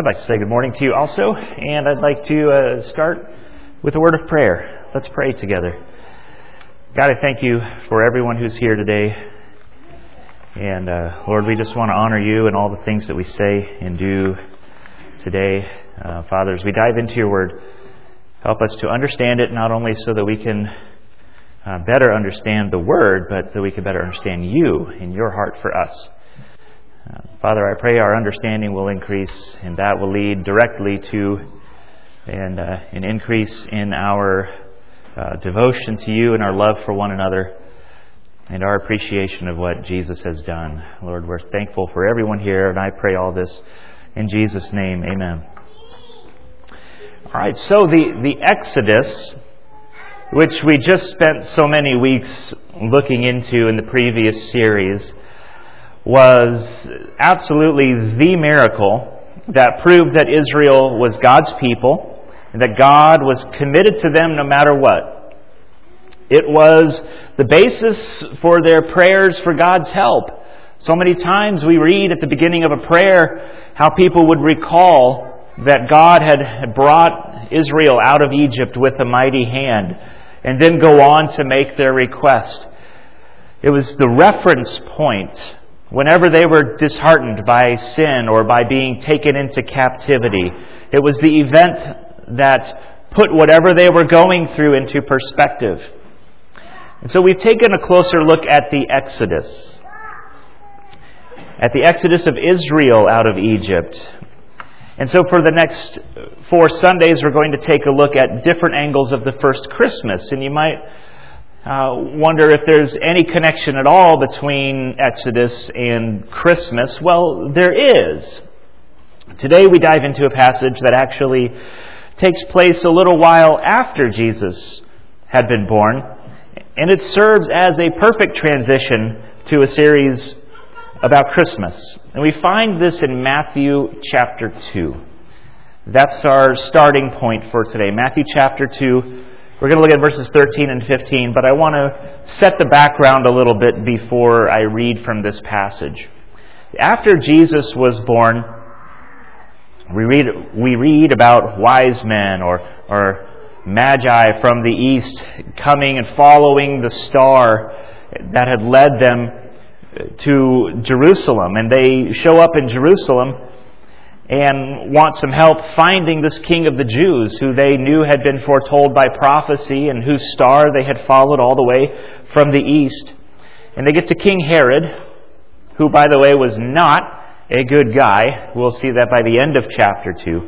I'd like to say good morning to you also, and I'd like to start with a word of prayer. Let's pray together. God, I thank you for everyone who's here today. And Lord, we just want to honor you and all the things that we say and do today. Father, as we dive into your word, help us to understand it, not only so that we can better understand the word, but that we can better understand you and your heart for us. Father, I pray our understanding will increase, and that will lead directly to an increase in our devotion to you and our love for one another and our appreciation of what Jesus has done. Lord, we're thankful for everyone here, and I pray all this in Jesus' name. Amen. All right, so the Exodus, which we just spent so many weeks looking into in the previous series, was absolutely the miracle that proved that Israel was God's people and that God was committed to them no matter what. It was the basis for their prayers for God's help. So many times we read at the beginning of a prayer how people would recall that God had brought Israel out of Egypt with a mighty hand and then go on to make their request. It was the reference point whenever they were disheartened by sin or by being taken into captivity. It was the event that put whatever they were going through into perspective. And so we've taken a closer look at the Exodus. At the Exodus of Israel out of Egypt. And so for the next 4 Sundays, we're going to take a look at different angles of the first Christmas. And you might wonder if there's any connection at all between Exodus and Christmas. Well, there is. Today we dive into a passage that actually takes place a little while after Jesus had been born, and it serves as a perfect transition to a series about Christmas. And we find this in Matthew chapter 2. That's our starting point for today. Matthew chapter 2. We're going to look at verses 13 and 15, but I want to set the background a little bit before I read from this passage. After Jesus was born, we read about wise men or magi from the east coming and following the star that had led them to Jerusalem. And they show up in Jerusalem and want some help finding this King of the Jews, who they knew had been foretold by prophecy and whose star they had followed all the way from the east. And they get to King Herod, who, by the way, was not a good guy. We'll see that by the end of chapter 2.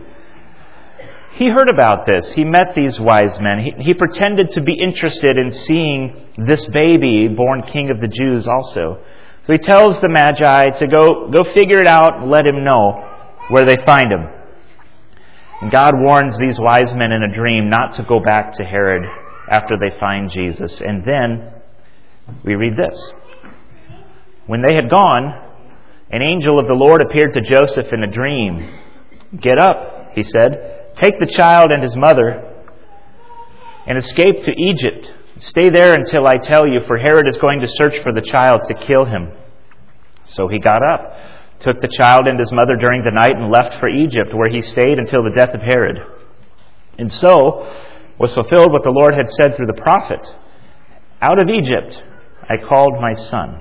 He heard about this. He met these wise men. He pretended to be interested in seeing this baby born King of the Jews also. So he tells the Magi to go figure it out and let him know where they find him. And God warns these wise men in a dream not to go back to Herod after they find Jesus. And then we read this. When they had gone, an angel of the Lord appeared to Joseph in a dream. "Get up," he said, "take the child and his mother and escape to Egypt. Stay there until I tell you, for Herod is going to search for the child to kill him." So he got up, took the child and his mother during the night, and left for Egypt, where he stayed until the death of Herod. And so was fulfilled what the Lord had said through the prophet, "Out of Egypt I called my son."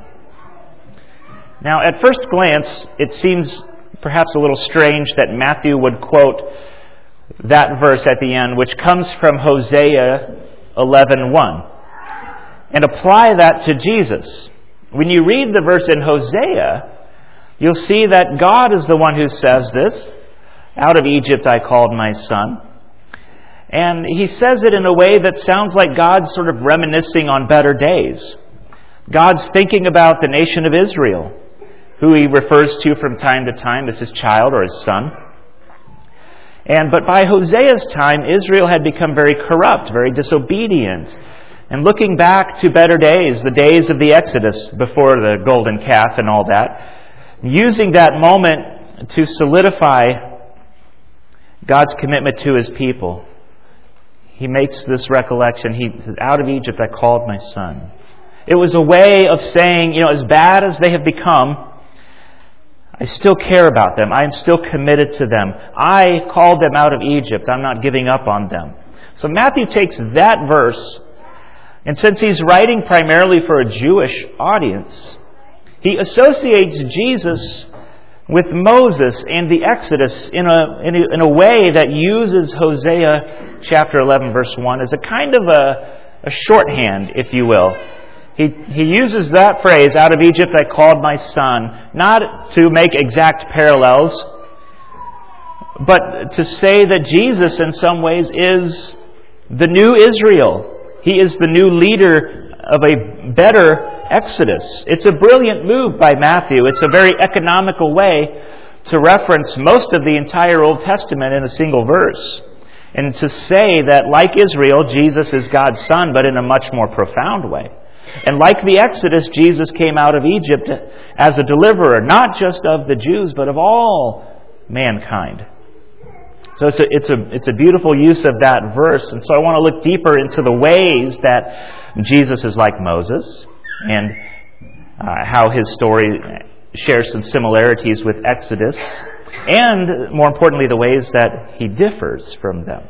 Now, at first glance, it seems perhaps a little strange that Matthew would quote that verse at the end, which comes from Hosea 11:1, and apply that to Jesus. When you read the verse in Hosea, you'll see that God is the one who says this, "Out of Egypt I called my son." And he says it in a way that sounds like God's sort of reminiscing on better days. God's thinking about the nation of Israel, who he refers to from time to time as his child or his son. But by Hosea's time, Israel had become very corrupt, very disobedient. And looking back to better days, the days of the Exodus before the golden calf and all that, using that moment to solidify God's commitment to his people, he makes this recollection. He says, "Out of Egypt I called my son." It was a way of saying, as bad as they have become, I still care about them. I am still committed to them. I called them out of Egypt. I'm not giving up on them. So Matthew takes that verse, and since he's writing primarily for a Jewish audience, he associates Jesus with Moses and the Exodus in a way that uses Hosea chapter 11 verse 1 as a kind of a shorthand, if you will. He uses that phrase, out of Egypt I called my son, not to make exact parallels, but to say that Jesus in some ways is the new Israel. He is the new leader of a better Exodus. It's a brilliant move by Matthew. It's a very economical way to reference most of the entire Old Testament in a single verse. And to say that, like Israel, Jesus is God's son, but in a much more profound way. And like the Exodus, Jesus came out of Egypt as a deliverer, not just of the Jews, but of all mankind. So it's a beautiful use of that verse. And so I want to look deeper into the ways that Jesus is like Moses, and how his story shares some similarities with Exodus, and more importantly, the ways that he differs from them.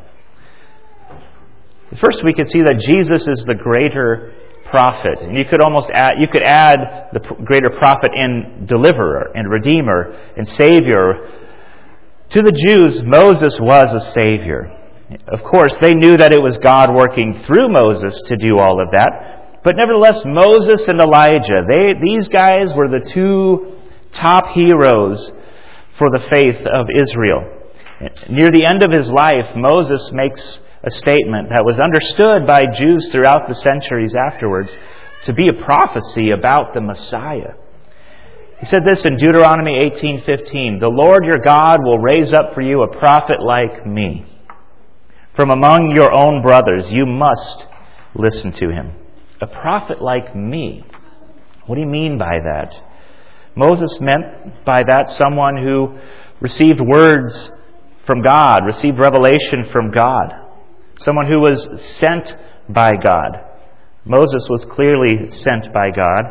First, we could see that Jesus is the greater prophet, and you could add the greater prophet and deliverer and redeemer and savior. To the Jews, Moses was a savior. Of course, they knew that it was God working through Moses to do all of that. But nevertheless, Moses and Elijah, these guys were the two top heroes for the faith of Israel. Near the end of his life, Moses makes a statement that was understood by Jews throughout the centuries afterwards to be a prophecy about the Messiah. He said this in Deuteronomy 18:15, "The Lord your God will raise up for you a prophet like me. From among your own brothers you must listen to him." A prophet like me. What do you mean by that? Moses meant by that someone who received words from God, received revelation from God. Someone who was sent by God. Moses was clearly sent by God.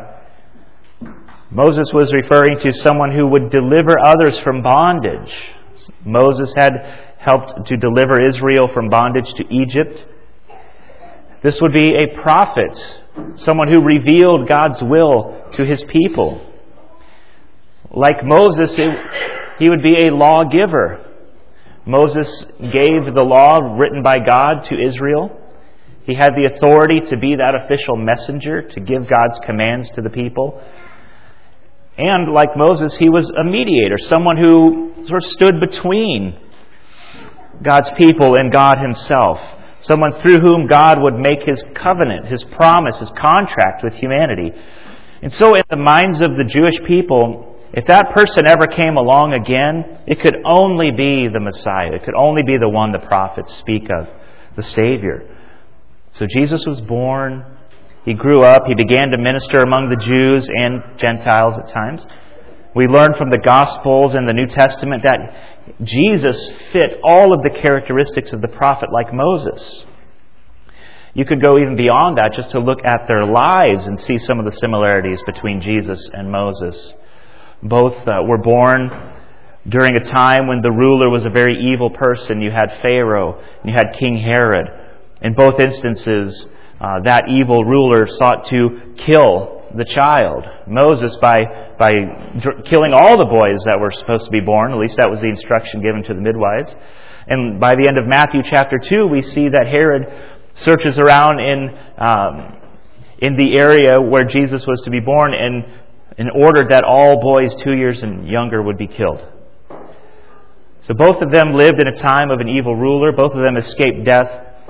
Moses was referring to someone who would deliver others from bondage. Moses had helped to deliver Israel from bondage to Egypt. This would be a prophet, someone who revealed God's will to his people. Like Moses, he would be a lawgiver. Moses gave the law written by God to Israel. He had the authority to be that official messenger, to give God's commands to the people. And like Moses, he was a mediator, someone who sort of stood between God's people and God himself. Someone through whom God would make his covenant, his promise, his contract with humanity. And so in the minds of the Jewish people, if that person ever came along again, it could only be the Messiah. It could only be the one the prophets speak of, the Savior. So Jesus was born. He grew up. He began to minister among the Jews and Gentiles at times. We learn from the Gospels and the New Testament that Jesus fit all of the characteristics of the prophet like Moses. You could go even beyond that just to look at their lives and see some of the similarities between Jesus and Moses. Both were born during a time when the ruler was a very evil person. You had Pharaoh and you had King Herod. In both instances, that evil ruler sought to kill the child. Moses by killing all the boys that were supposed to be born. At least that was the instruction given to the midwives. And by the end of Matthew chapter 2, we see that Herod searches around in the area where Jesus was to be born and ordered that all boys 2 years and younger would be killed. So both of them lived in a time of an evil ruler. Both of them escaped death.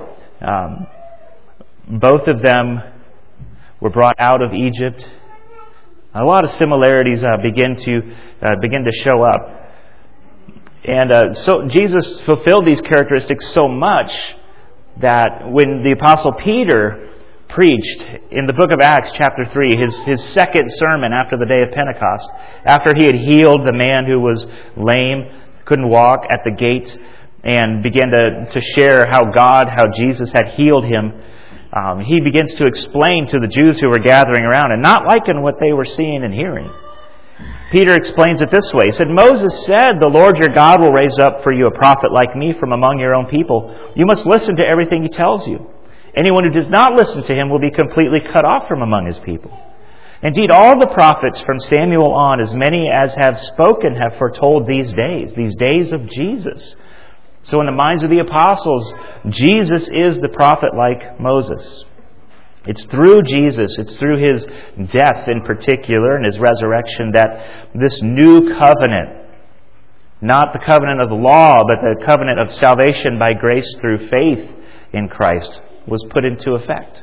Both of them were brought out of Egypt. A lot of similarities begin to show up. And so Jesus fulfilled these characteristics so much that when the Apostle Peter preached in the book of Acts chapter 3, his second sermon after the day of Pentecost, after he had healed the man who was lame, couldn't walk at the gate, and began to share how Jesus had healed him, he begins to explain to the Jews who were gathering around and not liking what they were seeing and hearing. Peter explains it this way. He said, Moses said, the Lord your God will raise up for you a prophet like me from among your own people. You must listen to everything he tells you. Anyone who does not listen to him will be completely cut off from among his people. Indeed, all the prophets from Samuel on, as many as have spoken, have foretold these days of Jesus. So in the minds of the apostles, Jesus is the prophet like Moses. It's through Jesus, it's through his death in particular and his resurrection that this new covenant, not the covenant of the law, but the covenant of salvation by grace through faith in Christ, was put into effect.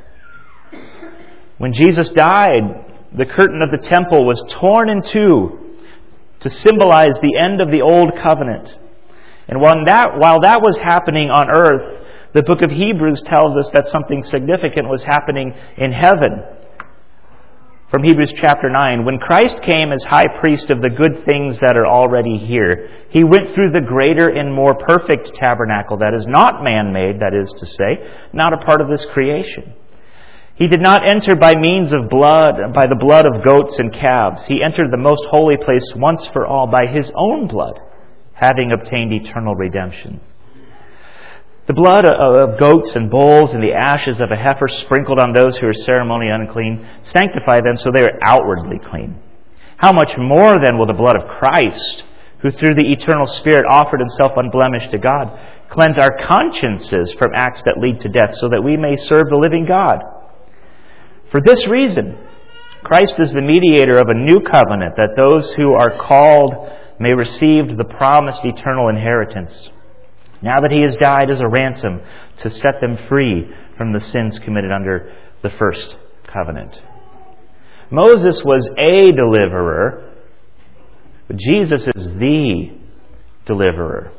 When Jesus died, the curtain of the temple was torn in two to symbolize the end of the old covenant. And while that was happening on earth, the book of Hebrews tells us that something significant was happening in heaven. From Hebrews chapter 9, when Christ came as high priest of the good things that are already here, he went through the greater and more perfect tabernacle that is not man-made, that is to say, not a part of this creation. He did not enter by means of blood, by the blood of goats and calves. He entered the most holy place once for all by his own blood, having obtained eternal redemption. The blood of goats and bulls and the ashes of a heifer sprinkled on those who are ceremonially unclean sanctify them so they are outwardly clean. How much more then will the blood of Christ, who through the eternal Spirit offered himself unblemished to God, cleanse our consciences from acts that lead to death so that we may serve the living God? For this reason, Christ is the mediator of a new covenant, that those who are called may receive the promised eternal inheritance, now that he has died as a ransom to set them free from the sins committed under the first covenant. Moses was a deliverer, but Jesus is the deliverer.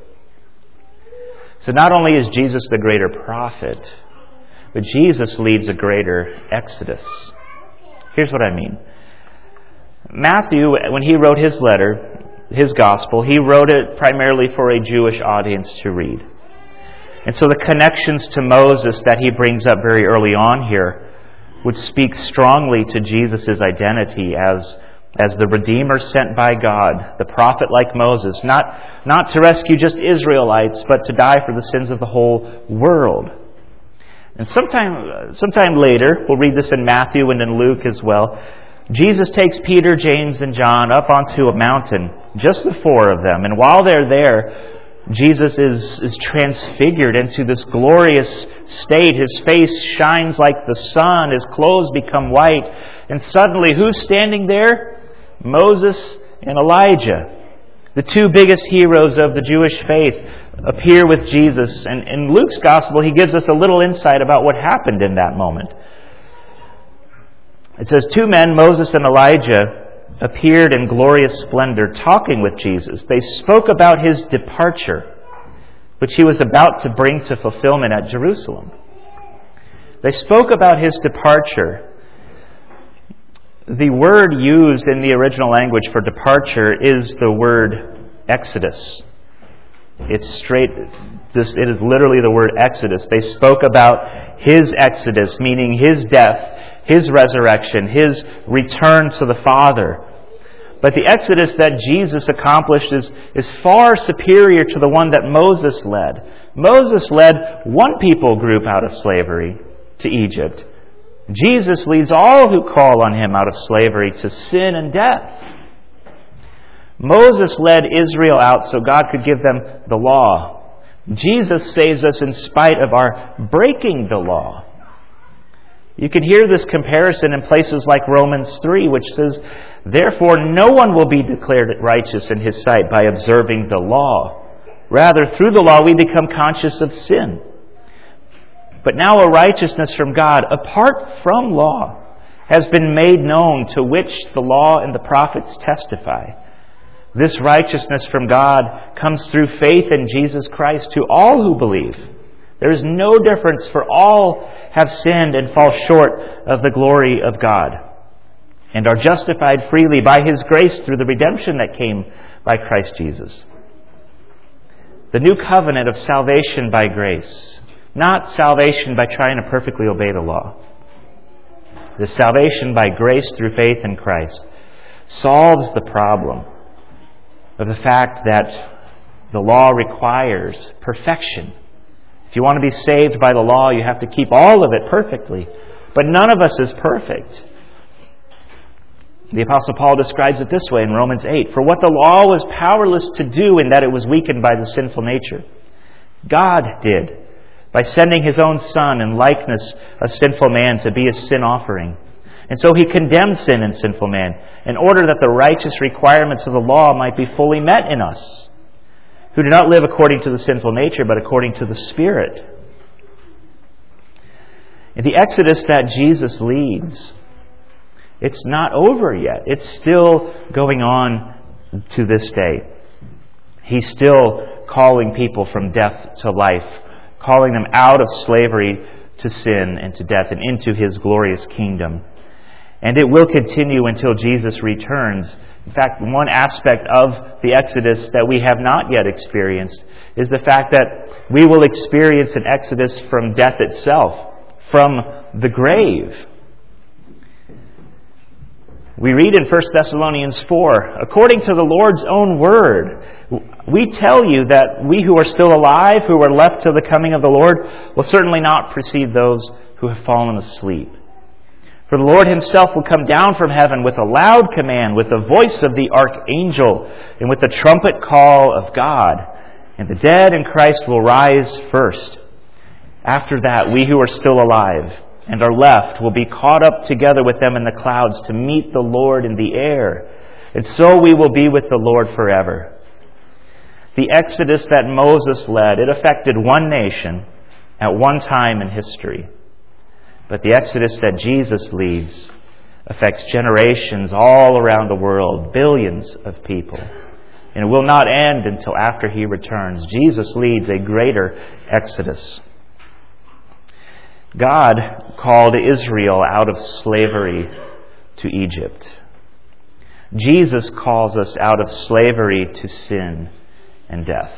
So not only is Jesus the greater prophet, but Jesus leads a greater exodus. Here's what I mean. Matthew, when he wrote his letter, his gospel, he wrote it primarily for a Jewish audience to read. And so the connections to Moses that he brings up very early on here would speak strongly to Jesus' identity as the Redeemer sent by God, the prophet like Moses, not to rescue just Israelites, but to die for the sins of the whole world. And sometime later, we'll read this in Matthew and in Luke as well, Jesus takes Peter, James, and John up onto a mountain, just the four of them. And while they're there, Jesus is transfigured into this glorious state. His face shines like the sun. His clothes become white. And suddenly, who's standing there? Moses and Elijah. The two biggest heroes of the Jewish faith appear with Jesus. And in Luke's gospel, he gives us a little insight about what happened in that moment. It says, two men, Moses and Elijah, appeared in glorious splendor, talking with Jesus. They spoke about his departure, which he was about to bring to fulfillment at Jerusalem. They spoke about his departure. The word used in the original language for departure is the word exodus. It is literally the word exodus. They spoke about his exodus, meaning his death, his resurrection, his return to the Father. But the exodus that Jesus accomplished is far superior to the one that Moses led. Moses led one people group out of slavery to Egypt. Jesus leads all who call on him out of slavery to sin and death. Moses led Israel out so God could give them the law. Jesus saves us in spite of our breaking the law. You can hear this comparison in places like Romans 3, which says, therefore no one will be declared righteous in his sight by observing the law. Rather, through the law we become conscious of sin. But now a righteousness from God, apart from law, has been made known, to which the law and the prophets testify. This righteousness from God comes through faith in Jesus Christ to all who believe. There is no difference, for all have sinned and fall short of the glory of God, and are justified freely by his grace through the redemption that came by Christ Jesus. The new covenant of salvation by grace, not salvation by trying to perfectly obey the law. The salvation by grace through faith in Christ solves the problem of the fact that the law requires perfection. If you want to be saved by the law, you have to keep all of it perfectly. But none of us is perfect. The Apostle Paul describes it this way in Romans 8. For what the law was powerless to do in that it was weakened by the sinful nature, God did, by sending His own Son in likeness of sinful man to be a sin offering. And so He condemned sin in sinful man in order that the righteous requirements of the law might be fully met in us, who do not live according to the sinful nature, but according to the Spirit. In the Exodus that Jesus leads, it's not over yet. It's still going on to this day. He's still calling people from death to life, calling them out of slavery to sin and to death and into His glorious kingdom. And it will continue until Jesus returns. In fact, one aspect of the Exodus that we have not yet experienced is the fact that we will experience an Exodus from death itself, from the grave. We read in 1 Thessalonians 4, according to the Lord's own word, we tell you that we who are still alive, who are left till the coming of the Lord, will certainly not precede those who have fallen asleep. For the Lord Himself will come down from heaven with a loud command, with the voice of the archangel, and with the trumpet call of God. And the dead in Christ will rise first. After that, we who are still alive and are left will be caught up together with them in the clouds to meet the Lord in the air. And so we will be with the Lord forever. The Exodus that Moses led, it affected one nation at one time in history. But the Exodus that Jesus leads affects generations all around the world, billions of people. And it will not end until after He returns. Jesus leads a greater Exodus. God called Israel out of slavery to Egypt. Jesus calls us out of slavery to sin and death.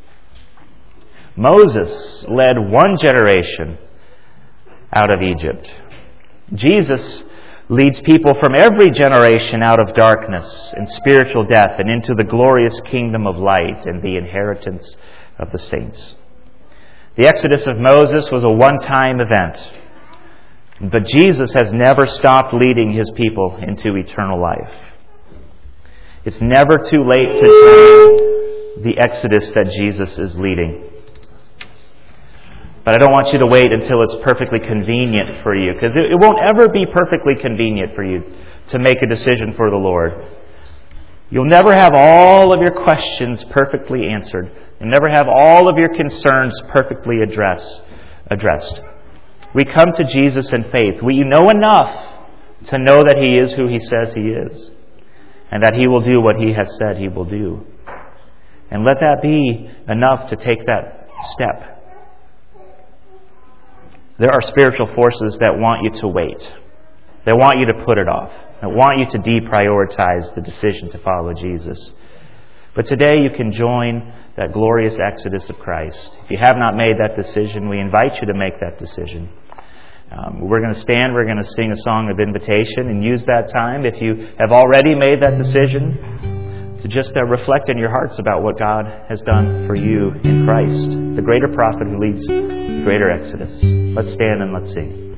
Moses led one generation out of Egypt. Jesus leads people from every generation out of darkness and spiritual death and into the glorious kingdom of light and the inheritance of the saints. The Exodus of Moses was a one-time event, but Jesus has never stopped leading His people into eternal life. It's never too late to join the Exodus that Jesus is leading. But I don't want you to wait until it's perfectly convenient for you, because it won't ever be perfectly convenient for you to make a decision for the Lord. You'll never have all of your questions perfectly answered. You'll never have all of your concerns perfectly addressed. We come to Jesus in faith. We know enough to know that He is who He says He is, and that He will do what He has said He will do. And let that be enough to take that step. There are spiritual forces that want you to wait. They want you to put it off. They want you to deprioritize the decision to follow Jesus. But today you can join that glorious Exodus of Christ. If you have not made that decision, we invite you to make that decision. We're going to stand, we're going to sing a song of invitation and use that time, if you have already made that decision, to just reflect in your hearts about what God has done for you in Christ, the greater prophet who leads the greater Exodus. Let's stand and let's sing.